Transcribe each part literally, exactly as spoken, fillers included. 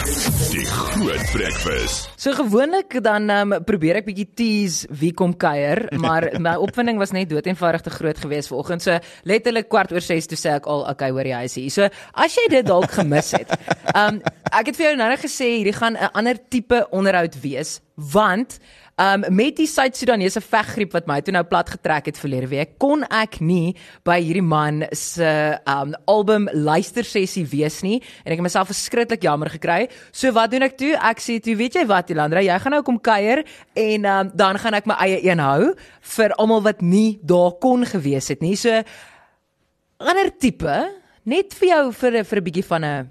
Die Groot Breakfast. So gewoonlik dan um, probeer ek bietjie tease wie kom kuier, maar my opwinding was net dood eenvoudig te groot geweest vanoggend. So letterlik kwart oor ses toe sê ek al, okay, hoor jy, hy is hier. So as jy dit dalk gemis het. Um, ek het vir jou nou net gesê hierdie gaan 'n ander tipe onderhoud wees, want Um, met die Suid-Sudanese veggriep wat my toe nou plat getrek het verlede week, kon ek nie by hierdie man se um, album luistersessie wees nie, en ek het myself verskriklik jammer gekry. So wat doen ek toe? Ek sê toe, weet jy wat, Jolanda, jy gaan nou kom kuier, en um, dan gaan ek my eie een hou, vir almal wat nie daar kon gewees het nie. So, ander tipe, net vir jou, vir, vir 'n bietjie van 'n...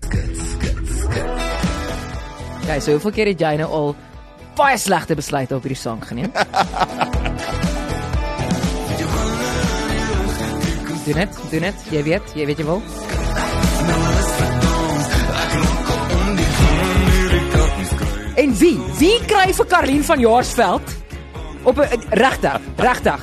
Okay, so hoeveel keer het jy nou al baie slegte besluite op hierdie sang geneem? Doen het, doen het, jy weet, jy weet jy wil. En wie? Wie kry vir Karlien van Jaarsveld? Op 'n regtig, regtig.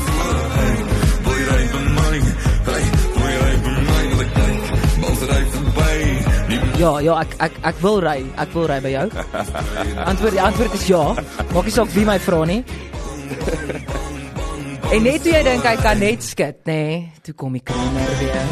Ja, ja, ek ek ek wil ry. Ek wil ry by jou. Antwoord, die antwoord is ja. Maak nie saak wie my vra nie. En net toe jy dink hy kan net skit, nê, nee, toe kom die kroner weer.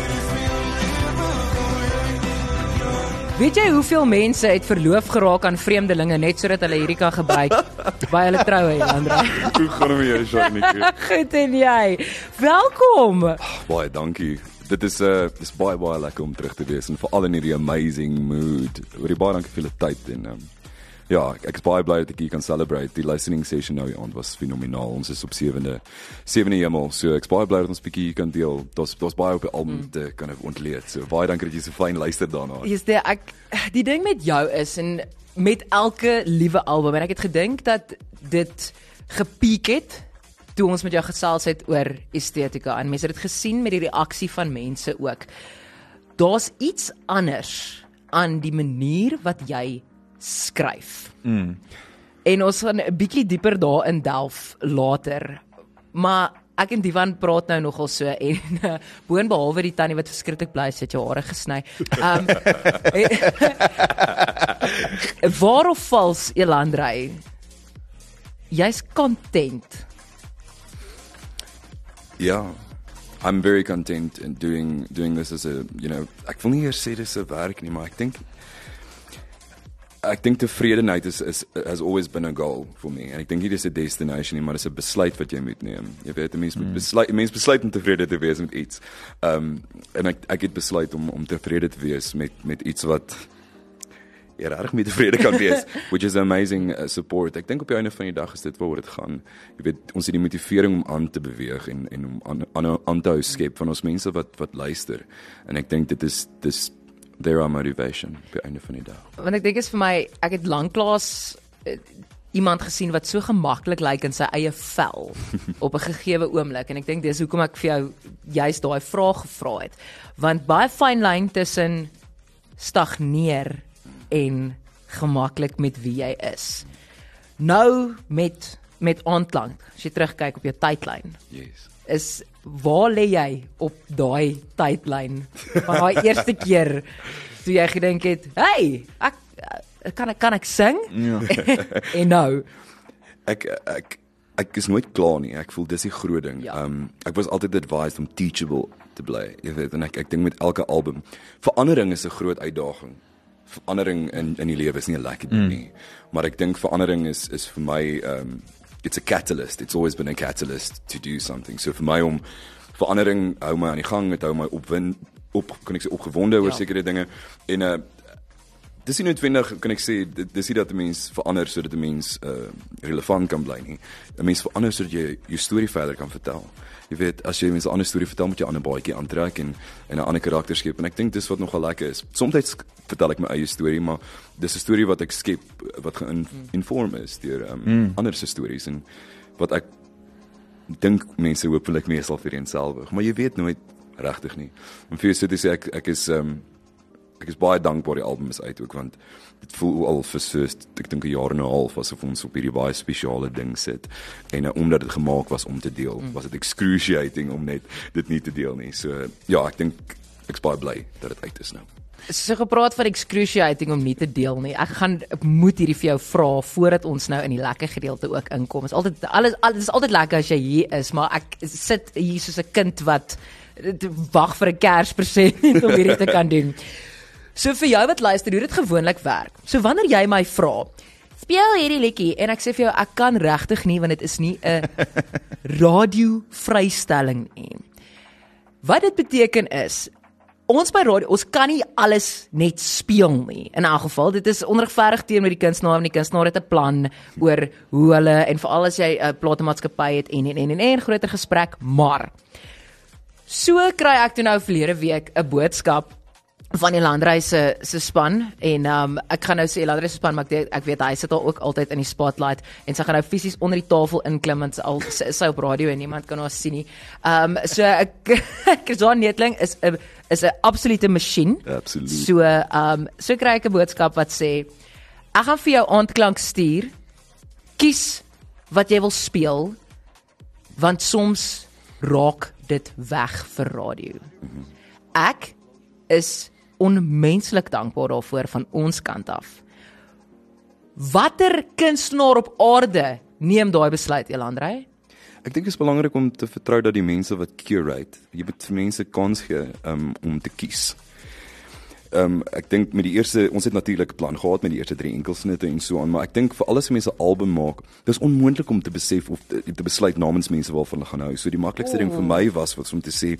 Weet jy hoeveel mense het verloof geraak aan vreemdelinge net sodat hulle hierdie kan gebruik by hulle troue, Andra? Hoe gaan dit met jou, Sharnieke? Goed en jy. Welkom. Oh, baie dankie. Dit is uh, dis baie baie lekker om terug te wees en veral in hierdie amazing mood. Oor die baie dankie vir die tyd en um, ja, ek, ek is baie bly dat ek hier kan celebrate. Die listening session nou aan was fenomenaal. Ons is op sewende sewende hemel. So ek is baie bly dat ons bietjie kan deel. Daar's daar's baie op die album mm. te kan ontleed. So baie dankie dat jy so fyn luister daarna. Is dit ek die ding met jou is en met elke liewe album en ek het gedink dat dit gepiek het toe ons met jou gesels het oor estetika, en mense het dit gesien met die reaksie van mense ook. Daar's iets anders aan die manier wat jy skryf. Mm. En ons gaan 'n bietjie dieper daarin delf later. Maar ek en Divan praat nou nogal so, en uh, boonbehalwe die tannie wat verskriklik bly is, het jou hare gesny. Um, waar of vals, Elandrey? Jy's content. Yeah, I'm very content in doing doing this as a, you know, ek wil nie eers sê dis 'n werk nie, maar ek dink ek dink tevredenheid is, is has always been a goal for me. En ek dink nie dis 'n destination nie, maar dis 'n besluit wat jy moet neem. Jy weet, 'n mens moet besluit, 'n mens besluit om tevrede te wees met iets. Um en ek ek het besluit om om tevrede te wees met met iets wat jy regtig mee tevrede kan wees, which is amazing uh, support. Ek dink op die einde van die dag is dit waaroor dit gaan. Jy weet, ons het die motivering om aan te beweeg en en om aan aan, aan te hou skep van ons mense wat wat luister. En ek dink dit is dis there are motivation op die einde van die dag. Want ek dink is vir my, ek het lanklaas uh, iemand gesien wat so gemaklik lyk in sy eie vel op 'n gegeewe oomblik, en ek dink dis hoekom ek vir jou juist daai vraag gevra het. Want baie fyn lyn tussen stagneer en gemaklik met wie jy is. Nou met met aanklank, as jy terugkyk op jou tydlyn. Yes. Is waar lê jy op daai tydlyn van daai eerste keer toe jy gedink het, "Hey, ek kan ek kan ek sing?" Ja. En nou, ek ek ek is nooit klaar nie. Ek voel dis die groot ding. Ja. Um ek was altyd advised om teachable te bly. Jy weet, en ek ek dink met elke album, verandering is 'n groot uitdaging. Verandering in in die lewe is nie 'n lekker ding nie, mm. maar ek dink verandering is is vir my um it's a catalyst. It's always been a catalyst to do something. So vir my om verandering hou my aan die gang, het hou my opwin op kan ek sê opgewonde oor ja. sekere dinge en uh dis nie noodwendig kan ek sê dis nie dat 'n mens verander sodat 'n mens uh relevant kan bly nie. 'n Mens verander sodat jy jou storie verder kan vertel. Jy weet, as jy mense 'n ander storie vertel, moet jy 'n ander baadjie aantrek en en 'n ander karakter skep, en ek dink dis wat nogal lekker is. Soms vertel ek my eie storie, maar dis 'n storie wat ek skep wat geïnform is deur um, mm. ander se stories, en wat ek dink mense hopelik meestal vereenselwig, maar jy weet nooit regtig nie. En vir jou sê ek ek is um, ek is baie dankbaar die album is uit ook, want dit voel al vir so, ek dink 'n jaar en 'n half asof ons op hierdie baie spesiale ding sit, en uh, omdat dit gemaak was om te deel, mm. was dit excruciating om net dit nie te deel nie. So ja, ek dink ek is baie bly dat dit uit is nou. So gepraat van excruciating om nie te deel nie. Ek gaan ek moet hierdie vir jou vra voordat ons nou in die lekker gedeelte ook inkom. Is altyd alles alles is altyd lekker as jy hier is, maar ek sit hier soos 'n kind wat wag vir 'n Kerspresent om hierdie te kan doen. So vir jou wat luister, hoe dit gewoonlik werk. So wanneer jy my vra, speel hierdie liedjie en ek sê vir jou ek kan regtig nie want dit is nie 'n radio vrystelling nie. Wat dit beteken is ons by radio, ons kan nie alles net speel nie. In 'n geval, dit is onregverdig teenoor die kunstenaar, want die kunstenaar het 'n plan oor hoe hulle en veral as jy 'n uh, platemaatskappy het en en en en en groter gesprek, maar so kry ek toe nou verlede week 'n boodskap van die Landry se se span en um, ek gaan nou sê Landry se span, maar ek, ek weet hy sit al ook altyd in die spotlight en sy gaan nou fisies onder die tafel inklim want sy al sy, sy op radio en niemand kan haar sien nie. Um, so ek Christian Netling is 'n is 'n absolute masjien. Absoluut. So um so kry ek 'n boodskap wat sê ek gaan vir jou aandklank stuur. Kies wat jy wil speel want soms raak dit weg vir radio. Mm-hmm. Ek is onmenslik dankbaar daarvoor van ons kant af. Watter kunstenaar op aarde neem daai besluit, Elandrey? Ek dink dit is belangrik om te vertrou dat die mense wat curate, jy moet vir mense kans gee um, om te kies. Um, ek dink met die eerste, ons het natuurlik 'n plan gehad met die eerste drie enkelsnitte en so aan, maar ek dink vir alles mense 'n album maak, dis onmoontlik om te besef of te, te besluit namens mense waarvan hulle gaan hou. So die maklikste oh. ding vir my was was om te sê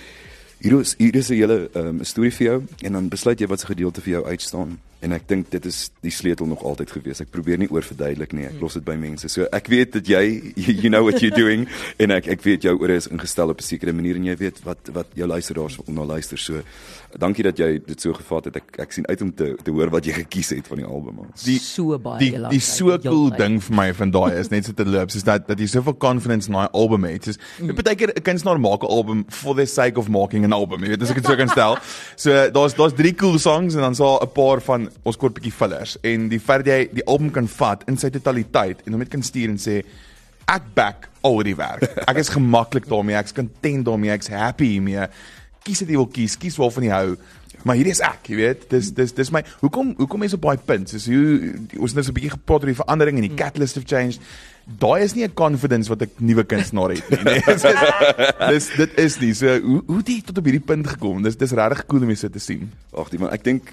hier is hier is 'n hele um, storie vir jou en dan besluit jy wat se gedeelte vir jou uitstaan. En ek dink dit is die sleutel nog altyd gewees. Ek probeer nie oorverduidelik nie. Ek los dit by mense. So ek weet dat jy you know what you're doing en ek ek weet jou ore is ingestel op 'n sekere manier en jy weet wat wat jou luisteraars wil na luister. So dankie dat jy dit so gevat het. Ek ek sien uit om te te hoor wat jy gekies het van die album. Die so baie die, die so cool ding vir my van daai is net so te loop, soos dat dat jy soveel confidence in daai album het. Soos mm. baie keer 'n kunstenaar maak 'n album for the sake of making an album. Jy weet as ek dit so kan stel. So daar's daar's drie cool songs en dan sal 'n paar van ons kort bietjie fillers en die feit dat jy die album kan vat in sy totaliteit en hom net kan stuur en sê ek back al die werk. Ek is gemaklik daarmee, ek's content daarmee, ek's happy hiermee. Kies wat jy wil kies, kies waarvan jy hou. Maar hierdie is ek, jy weet. Dis dis dis my hoekom hoekom is op baie punt. Dis hoe ons nou so 'n bietjie gepraat oor die verandering en die catalyst have changed. Daai is nie 'n confidence wat ek nuwe kunstenaar het nie. Nee. dis, dis dit is nie. So hoe hoe het jy tot op hierdie punt gekom? Dis dis regtig cool om dit so te sien. Ag, die man, ek dink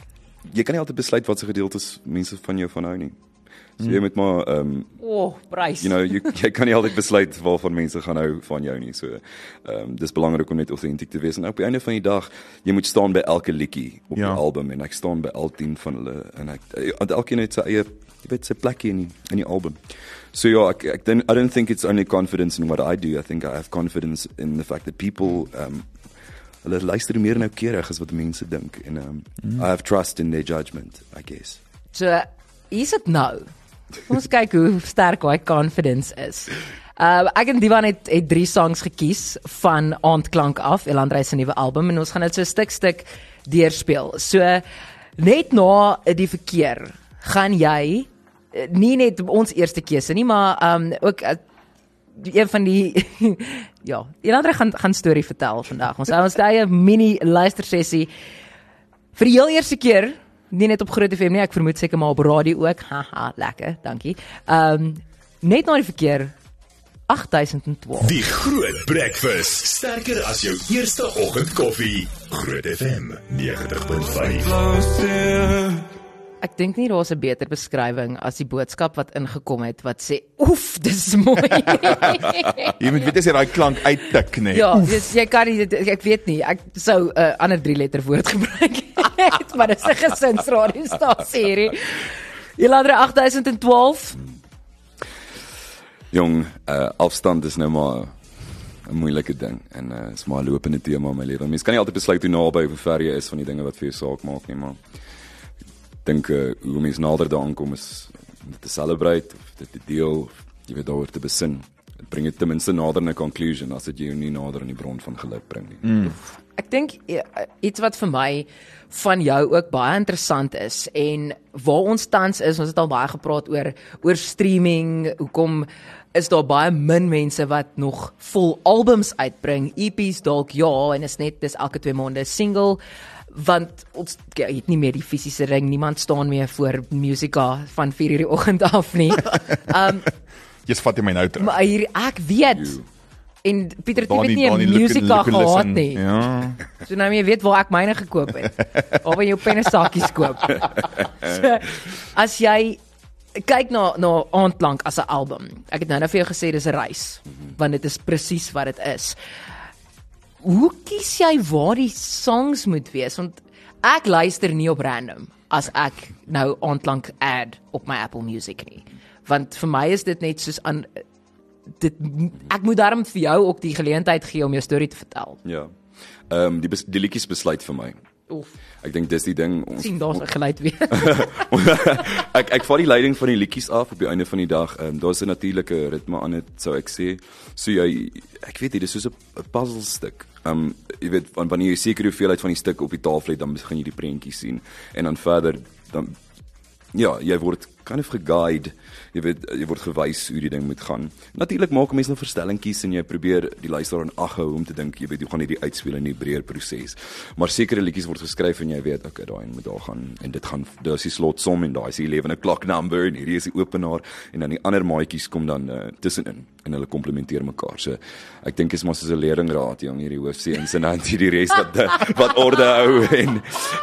jy kan nie altyd besluit wat se gedeeltes mense van jou van hou nie. So hmm. jy moet maar ehm um, oh, prys. You know, jy jy kan nie altyd besluit waarvan mense gaan hou van jou nie. So ehm um, dis belangrik om net autentiek te wees en op die einde van die dag jy moet staan by elke liedjie op ja. die album en ek staan by al tien van hulle en ek elkeen het sy eie jy weet sy plekkie in die in die album. So ja, ek ek I don't think it's only confidence in what I do. I think I have confidence in the fact that people um hulle luister meer noukeurig as wat mense dink en um, mm. I have trust in their judgment, I guess. So, is dit nou? Ons kyk hoe sterk daai confidence is. Uh, ek en Divan het, het drie songs gekies van Aandklank af, Elandrey se nuwe album en ons gaan dit so stuk stuk deurspeel. So, net na die verkeer gaan jy nie net ons eerste keuse nie, maar um, ook uh, een van die ja, Elandrey gaan gaan storie vertel vandag. Ons hou ons eie mini luistersessie vir die heel eerste keer, nie net op Groot F M nie, ek vermoed seker maar op radio ook. Haha, lekker, dankie. Ehm um, net na die verkeer agt duisend twaalf. Die Groot Breakfast, sterker as jou eerste oggendkoffie. Groot F M negentig punt vyf. Ek dink nie daar's 'n beter beskrywing as die boodskap wat ingekom het wat sê oef, dis mooi. Jy moet weet as jy daai klank uittik, nee. Ja, dis, jy kan nie, ek weet nie, ek sou 'n uh, ander drie letter woord gebruik het, maar dis 'n gesinsradiostasie hierdie. Elandrey agt duisend twaalf. Jong, uh, afstand is nou maar 'n moeilike ding en uh, is maar 'n lopende tema in my lewe. Mens kan nie altyd besluit hoe naby of ver jy is van die dinge wat vir jou saak maak nie, maar dink uh, hoe mense nader daaraan kom is om dit te celebrate of dit te deel of jy weet daaroor te besin. Dit bring dit ten minste nader na 'n conclusion as dit jou nie nader aan die bron van geluk bring nie. Mm. Ek dink iets wat vir my van jou ook baie interessant is en waar ons tans is, ons het al baie gepraat oor oor streaming, hoekom is daar baie min mense wat nog vol albums uitbring, E P's dalk ja en is net dis elke twee maande single. want ons ja, het nie meer die fisiese ring, niemand staan meer voor musika van vier uur die oggend af nie. Um, Jy's vat jy my nou terug. maar hier, ek weet, You. en Pieter het nie Donnie- weet nie 'n Donnie, look at- musika look at gehad listen. nie. Ja. So nou jy weet waar ek myne gekoop het. Of in jou pennesakkies koop. So, as jy kyk na na Aandklank as 'n album. Ek het nou nou vir jou gesê dis 'n reis, want dit is presies wat dit is. Hoe kies jy waar die songs moet wees? Want ek luister nie op random as ek nou Aandklank add op my Apple Music nie. Want vir my is dit net soos aan dit ek moet daarom vir jou ook die geleentheid gee om jou storie te vertel. Ja. Ehm um, die bes, die liedjies besluit vir my. Oef, Ek dink dis die ding ons sien daar's 'n geluid weer. ek ek vat die leiding van die liedjies af op die einde van die dag. Ehm um, daar's 'n natuurlike ritme aan dit, sou ek sê. So jy ek weet nie, dis soos 'n 'n puzzelstuk. Ehm um, jy weet wanneer jy seker hoeveelheid van die stuk op die tafel het, dan begin jy die prentjies sien en dan verder dan ja, jy word kind of geguide. Jy weet jy word gewys hoe die ding moet gaan. Natuurlik maak mense nou verstellingkies en jy probeer die luisteraar in ag hou om te dink jy weet hoe gaan hierdie uitspeel in die breër proses. Maar sekere liedjies word geskryf en jy weet okay, daai moet daar gaan en dit gaan daar is die slotsom en daai is die elewende clock number en hierdie is die openaar en dan die ander maatjies kom dan uh, tussenin en hulle komplementeer mekaar. So ek dink is maar soos 'n leerlingraad jong hierdie hoofseuns en dan hierdie res wat wat orde hou en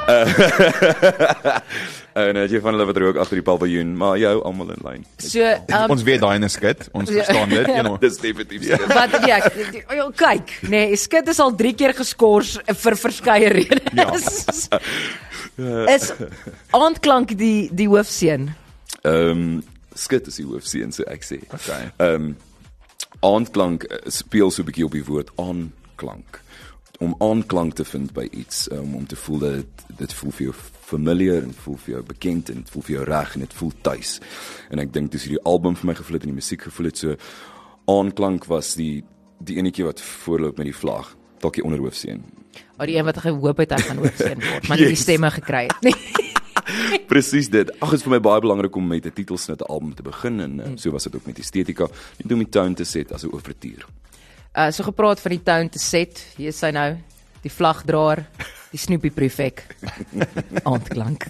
uh, en uh, jy van hulle wat rook agter die paviljoen, maar jy hou almal in lyn. So, um, Ons weet daai in 'n skit. Ons verstaan dit, you know. Dis definitief so. wat ja, ja, kyk, nee, skit is al drie keer geskort vir verskeie redes. Ja. Is Aandklank die die hoofseun? Ehm um, skit is die hoofseun so ek sê. Okay. Ehm um, Aandklank uh, speel so 'n bietjie op die woord aanklank. Om aanklank te vind by iets, um, om te voel dat dit, dit voel vir jou familiar en voel vir jou bekend en dit voel vir jou reg en dit voel tuis. En ek dink dis hierdie album vir my gevoel het en die musiek gevoel het so aanklank was die die enetjie wat voorloop met die vlag, dalk die onderhoofseun. Of die een wat gehoop het hy gaan hoofseun word, maar nie die Yes. stemme gekry het nie. Presies dit. Ag, dit is vir my baie belangrik om met 'n titelsnit 'n album te begin en uh, so was dit ook met estetika en om die tone te set as 'n oortuur. Uh so gepraat van die tone te set, hier is hy nou, die vlagdraer, die Snoopy prefek. Aandklank.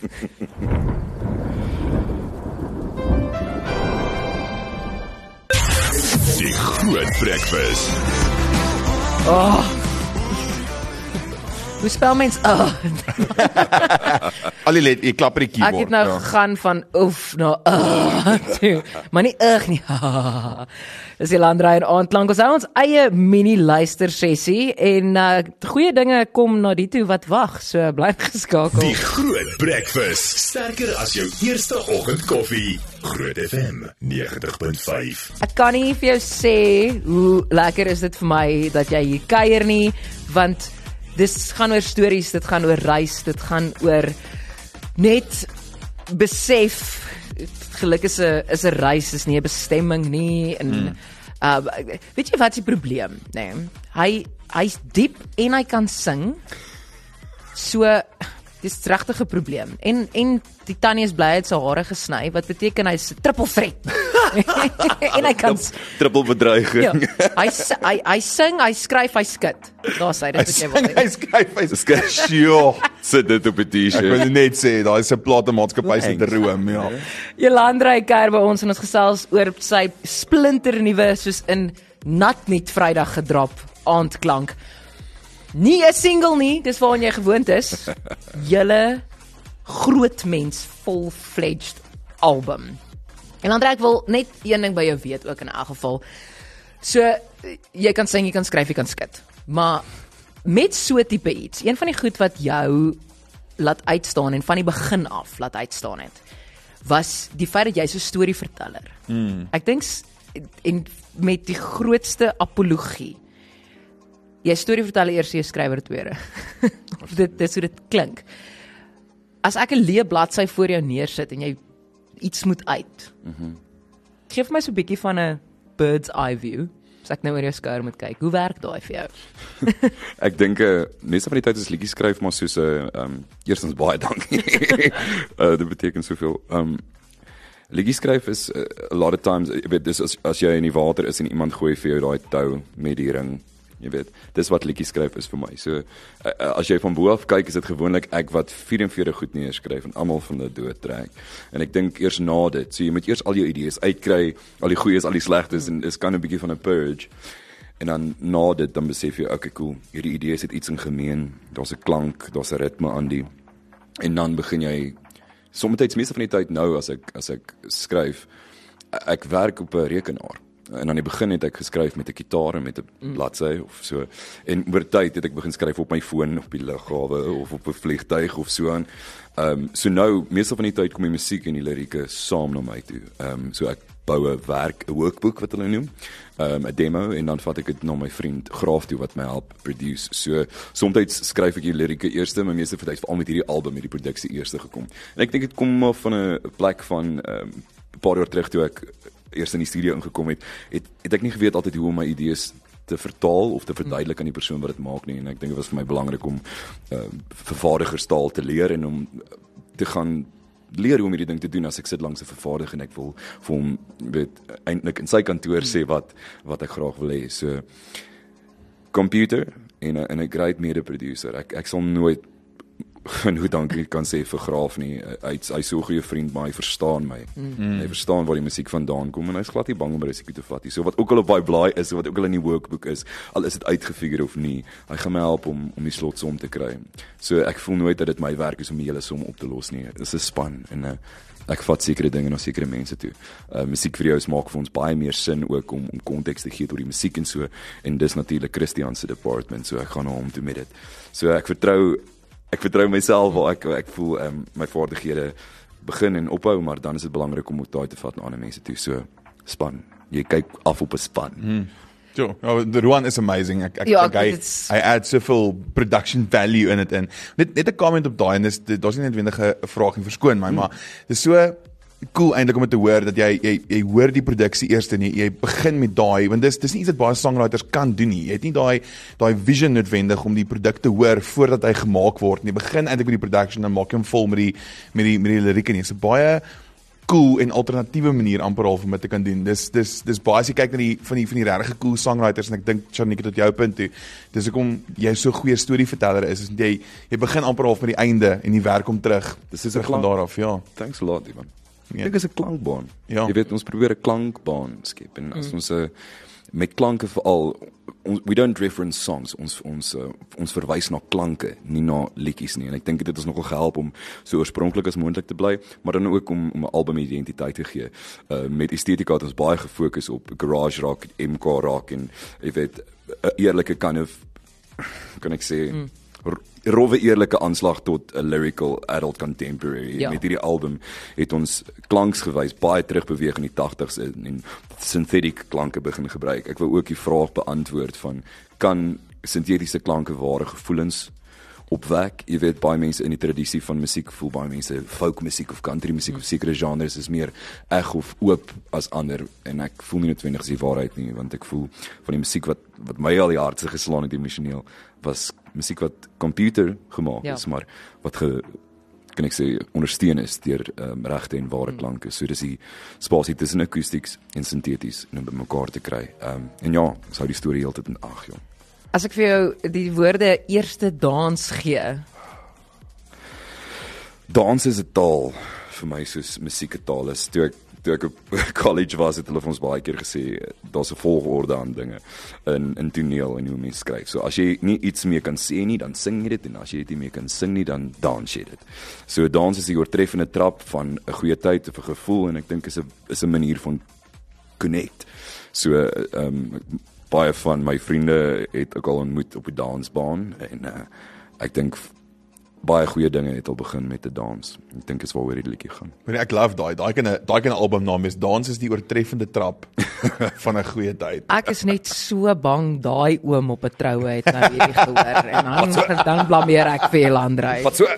Die Groot Breakfast. Hoe spel mens? Oh, Al die let, jy klap op die keyboard. ek het nou ja. gegaan van oef na uh, toe, maar nie ug nie. Dis die Landry en Aandklank. Ons hou ons eie mini luister sessie en uh, goeie dinge kom na die toe wat wag. So bly geskakel. Die Groot Breakfast. Sterker as jou eerste oggendkoffie. Groot F M negentig punt vyf. Ek kan nie vir jou sê hoe lekker is dit vir my dat jy hier kuier nie, want dis gaan oor stories, dit gaan oor reis, dit gaan oor net besef geluk is 'n is 'n reis, is nie 'n bestemming nie en hmm. uh, weet jy wat is die probleem, nê? Nee, hy hy's diep en hy kan sing. So dis regtig 'n probleem. En en die tannie is bly hy het sy hare gesny, wat beteken hy's 'n triple threat. en hy kan Triple bedreiging. ja, hy hy hy sing, hy skryf, hy skit. Daar's hy, dit Hy wat jy sing, wil hy hê. skryf, hy Skryf. Sjoe. Sit dit op 'n Ek T-shirt. wil net sê, daar is 'n platemaatskappy se droom, ja. Jolanda kuier by ons en ons gesels oor sy splinternuwe soos in nat net Vrydag gedrop Aandklank. Nie 'n single nie, dis waaraan jy gewoond is. Julle groot mens full-fledged album. En Andre, ek wil net een ding by jou weet ook in elk geval. So jy kan sing, jy kan skryf, jy kan skit. Maar met so tipe iets, een van die goed wat jou laat uitstaan en van die begin af laat uitstaan het, was die feit dat jy so 'n storieverteller. Mm. Ek dink en met die grootste apologie. Jy storieverteller eers, jy skrywer tweede. dit dis hoe dit klink. As ek 'n leë bladsy voor jou neersit en jy iets moet uit. Mhm. Geef my so 'n bietjie van 'n bird's eye view. As ek nou oor jou skouer moet kyk, hoe werk daai vir jou? Ek dink uh, meeste van die tyd as liedjies skryf maar soos 'n uh, um, eerstens baie dankie. uh, dit beteken soveel. Um liedjies skryf is uh, a lot of times, jy weet, dis as, as jy in die water is en iemand gooi vir jou daai tou met die ring. Jy weet, dis wat liedjie skryf is vir my. So uh, as jy van bo af kyk, is dit gewoonlik ek wat vierenveertig goed neerskryf en almal van dit doodtrek. En ek dink eers na dit, so jy moet eers al jou idees uitkry, al die goeies, al die slegtes en dis kan 'n bietjie van 'n purge. En dan na dit dan besef jy, okay, cool, hierdie idees het iets in gemeen. Daar's 'n klank, daar's 'n ritme aan die. En dan begin jy soms meeste van die tyd nou as ek as ek skryf, ek werk op 'n rekenaar. En aan die begin het ek geskryf met 'n gitaar en met 'n bladsy of so. En oor tyd het ek begin skryf op my foon, op die lughawe of op 'n vliegtuig of so aan. Ehm um, so nou, meeste van die tyd kom die musiek en die lirieke saam na my toe. Ehm um, so ek bou 'n werk, 'n workbook wat hulle noem, um, 'n demo en dan vat ek dit na my vriend Graaf toe wat my help produce. So soms skryf ek die lirieke eerste, maar meeste van die tyd veral met hierdie album, hierdie produksie eerste gekom. En ek dink dit kom maar van 'n plek van um, 'n paar jaar terug toe ek eers in die studio ingekom het, het, het ek nie geweet altyd hoe om my idees te vertaal of te verduidelik aan die persoon wat dit maak nie. En ek dink dit was vir my belangrik om uh, vervaardigerstaal te leer en om te gaan leer hoe om hierdie ding te doen as ek sit langs 'n vervaardiger en ek wil vir hom weet eintlik in sy kantoor sê wat wat ek graag wil hê. So computer en 'n en 'n great mede-producer. Ek ek sal nooit en hoe dankie kan sê vir Graaf nie. Hy hy's so 'n goeie vriend, maar hy verstaan my. Mm. Hy verstaan waar die musiek vandaan kom en hy's glad nie bang om risiko te vat nie. So wat ook al op daai blaai is, wat ook al in die workbook is, al is dit uitgefigure of nie, hy gaan my help om om die slotsom te kry. So ek voel nooit dat dit my werk is om die hele som op te los nie. Dis 'n span en uh, ek vat sekere dinge na sekere mense toe. Uh, musiekvideo's maak vir ons baie meer sin ook om om konteks te gee tot die musiek en so. En dis natuurlik Christian se department, so ek gaan na hom toe met dit. So ek vertrou Ek vertrou myself waar ek ek voel um, my vaardighede begin en ophou, maar dan is dit belangrik om ook daai te vat na ander mense toe. So span. Jy kyk af op 'n span. Hmm. Jo, nou, the Ruan is amazing. Ek ek ja, dink hy hy add soveel production value in it in. Net net 'n comment op daai en dis daar's nie noodwendig 'n vraag nie, verskoon my, hmm. maar dis so cool eintlik om dit te hoor dat jy jy jy hoor die produksie eers en jy, jy begin met daai, want dis dis nie iets wat baie songwriters kan doen nie. Jy het nie daai daai vision noodwendig om die produk te hoor voordat hy gemaak word nie. Jy begin eintlik met die production en dan maak jy hom vol met die met die met die lirieke nie. So baie cool en alternatiewe manier amper al om dit te kan doen. Dis dis dis baie as jy kyk na die van die van die regtig cool songwriters en ek dink Shanika tot jou punt toe. Dis hoekom jy so 'n goeie storieverteller is. Is jy jy begin amper al met die einde en jy werk hom terug. Dis is van daar af, ja. Thanks a lot, Ivan. Ek dink is 'n klankbaan. Ja. Jy weet ons probeer 'n klankbaan skep en as mm. ons 'n met klanke veral ons, we don't reference songs, ons ons uh, ons verwys na klanke, nie na liedjies nie. En ek dink dit het ons nogal gehelp om so oorspronklik as moontlik te bly, maar dan ook om om 'n album identiteit te gee. Uh, met estetika het ons baie gefokus op garage rock, M K rock en jy weet 'n eerlike kind of kan ek sê mm. rowwe eerlike aanslag tot 'n lyrical adult contemporary. Ja. Met hierdie album het ons klanksgewys baie terugbeweeg in die tagtigs en, en synthetic klanke begin gebruik. Ek wou ook die vraag beantwoord van kan sintetiese klanke ware gevoelens opwek? Jy weet baie mense in die tradisie van musiek voel baie mense folk musiek of country musiek mm. of sekere genres is meer eg of oop as ander en ek voel nie noodwendig dis die waarheid nie, want ek voel van die musiek wat wat my al die harte geslaan het emosioneel was musiek wat computer gemaak ja. is, maar wat ge, kan ek sê ondersteun is deur um, regte en ware mm. klanke. So dis die spasie tussen akoestieks en sinteties om by mekaar te kry. Um, en ja, ons hou die storie heeltyd in ag, ja. As ek vir jou die woorde eerste dans gee. Dans is 'n taal vir my soos musiek 'n taal is. Toe ek toe ek op college was, het hulle vir ons baie keer gesê daar's 'n volgorde aan dinge in in toneel en hoe mense skryf. So as jy nie iets meer kan sê nie, dan sing jy dit en as jy dit nie meer kan sing nie, dan dans jy dit. So dans is die oortreffende trap van 'n goeie tyd of 'n gevoel en ek dink is 'n is 'n manier van connect. So ehm um, baie van my vriende het ook al ontmoet op die dansbaan en uh, ek dink baie goeie dinge het al begin met 'n dans. Ek dink is waaroor die liedjie gaan. Maar ek love daai. Daai kan 'n daai kan 'n albumnaam is. Dans is die oortreffende trap van 'n goeie tyd. Ek is net so bang daai oom op 'n troue het nou hierdie gehoor en dan dan blameer ek vir Elandrey. Wat so?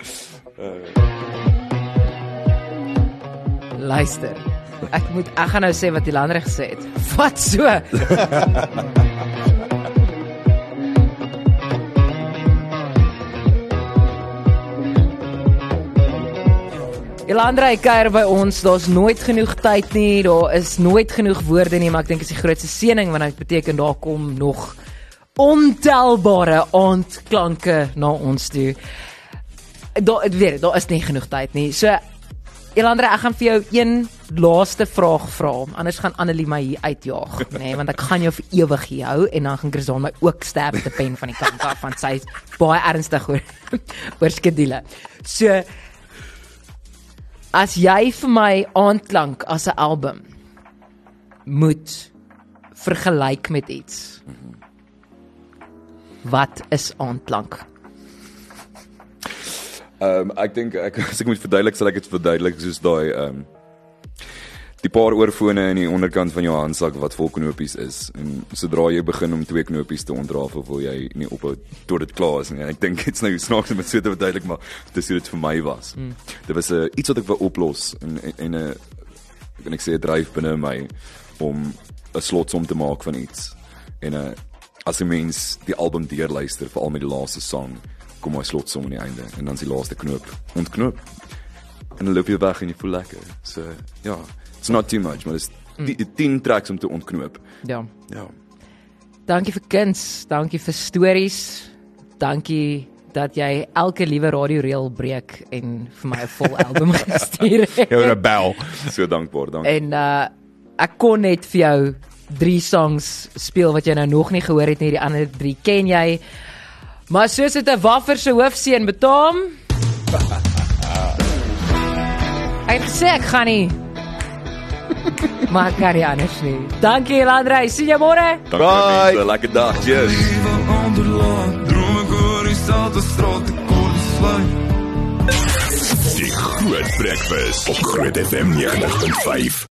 Luister. Ek moet ek gaan nou sê wat Elandrey gesê het. Wat so? Elandrey kuier by ons, daar's nooit genoeg tyd nie, daar is nooit genoeg woorde nie, maar ek dink dit is die grootste seëning want dit beteken daar kom nog ontelbare aandklanke na ons toe. Daar weer, daar is nie genoeg tyd nie. So Elandra, ek gaan vir jou een laaste vraag vra, anders gaan Annelie my hier uitjaag, nê, nee, want ek gaan jou vir ewig hier hou en dan gaan Chrisaan my ook sterf met 'n pen van die kant af, want sy is baie ernstig oor oor skedule. So as jy vir my Aandklank as 'n album moet vergelyk met iets, wat is Aandklank? Ehm um, ek dink ek as ek moet verduidelik, sal ek dit verduidelik soos daai ehm um, die paar oorfone in die onderkant van jou handsak wat vol knopies is. En sodra jy begin om twee knopies te ontrafel, wil jy nie ophou tot dit klaar is nie. En ek dink dit's nou snaaks om dit so te verduidelik, maar dis hoe dit vir my was. Mm. Dit was 'n uh, iets wat ek wou oplos en en 'n uh, kan ek sê 'n dryf binne my om 'n slotsom te maak van iets. En uh, as 'n mens die album deurluister, veral met die laaste song, kom my slotsom aan die einde en dan is die laaste knoop ontknoop. En dan loop jy weg en jy voel lekker. So ja, it's not too much, maar dis mm. tien tracks om te ontknoop. Ja. Ja. Dankie vir kuns, dankie vir stories. Dankie dat jy elke liewe radioreël breek en vir my 'n vol album gestuur het. Jy 'n rebel. So dankbaar, dankie. En uh ek kon net vir jou drie songs speel wat jy nou nog nie gehoor het nie, die ander drie ken jy. Maar soos dit 'n waffer se hoofseun betaam. Ek sê ek gaan nie. Maar ek kan nie anders nie. Dankie Elandra, sien jou môre. Bye. Bye. Lekker dag, cheers. Die Groot Breakfast op Groot F M ninety point five.